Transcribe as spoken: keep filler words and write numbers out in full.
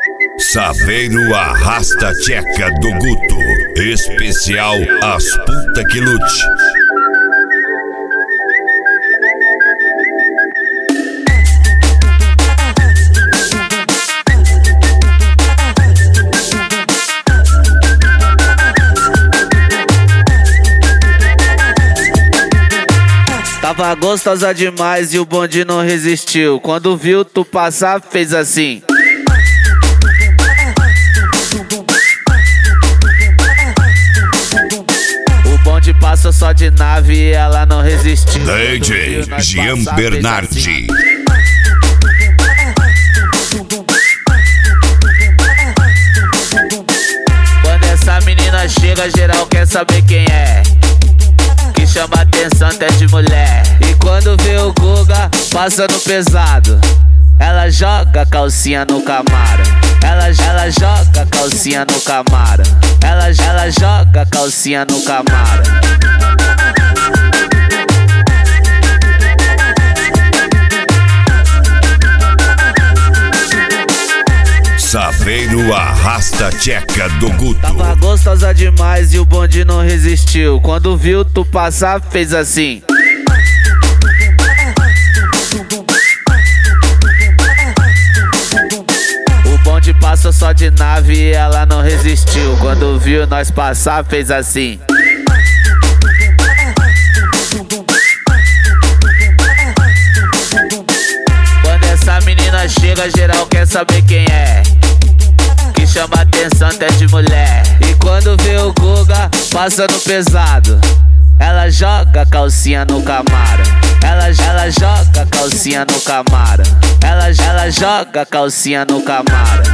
Saveiro arrasta tcheca do Guto. Especial As Puta Que Lute. Tava gostosa demais e o bonde não resistiu. Quando viu tu passar, fez assim. O bonde passou só de nave e ela não resistiu. D J Jean Bernardi. Quando essa menina chega, geral quer saber quem é. Que chama atenção até de mulher. E quando vê o Guga passando pesado, ela joga a calcinha no Camaro. Ela, ela joga a calcinha no Camaro. Ela, ela joga a calcinha no Camaro. Saveiro arrasta tcheca do Guto. Tava gostosa demais e o bonde não resistiu. Quando viu tu passar, fez assim. O bonde passou só de nave e ela não resistiu. Quando viu nós passar, fez assim. Quando essa menina chega, geral quer saber quem é. Que chama atenção até de mulher. E quando vê o Guga passando pesado, ela joga a calcinha no Camaro. Ela, ela joga a calcinha no Camaro. Ela, ela joga a calcinha no Camaro.